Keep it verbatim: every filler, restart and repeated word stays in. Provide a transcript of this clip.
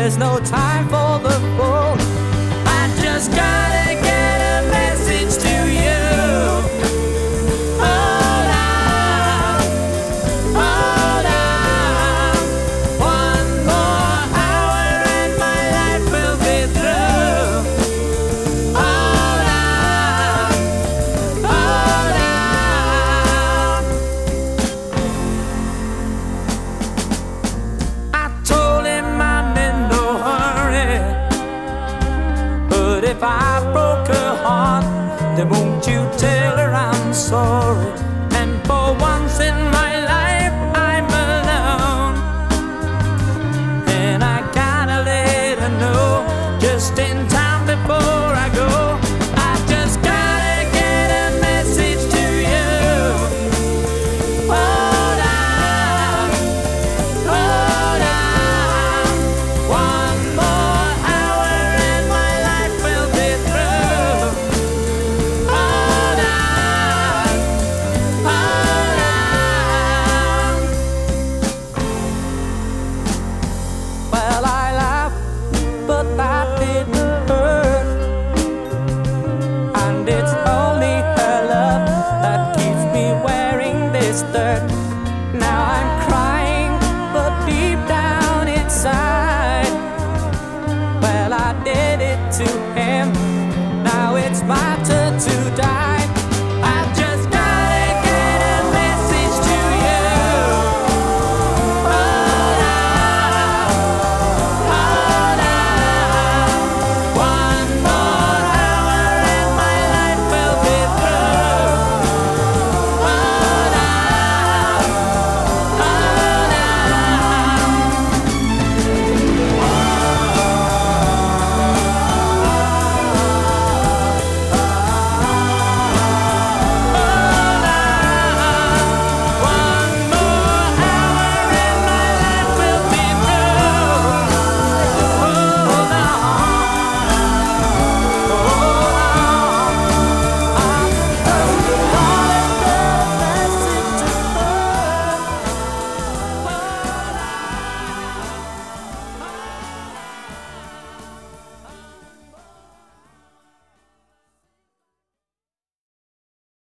there's no time for the phone. I just gotta get a message to you. Hold on, hold on. One more hour and my life will be through. Hold on, hold on. I told him I'm in no hurry, but if I broke her heart, then won't you tell her I'm sorry?